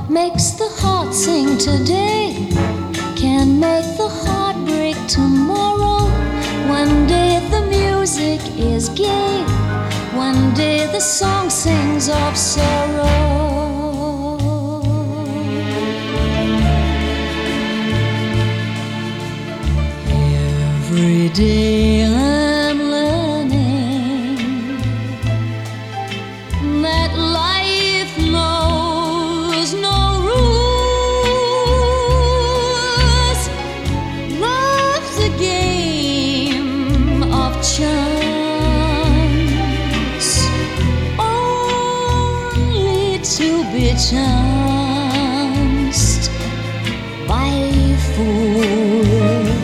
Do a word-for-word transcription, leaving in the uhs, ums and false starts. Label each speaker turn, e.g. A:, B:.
A: makes the heart sing today can make the heart break tomorrow. One day the music is gay, one day the song sings of sorrow. Every day I'm learning that life knows no rules. Love's a game of chance, only to be chanced by fools.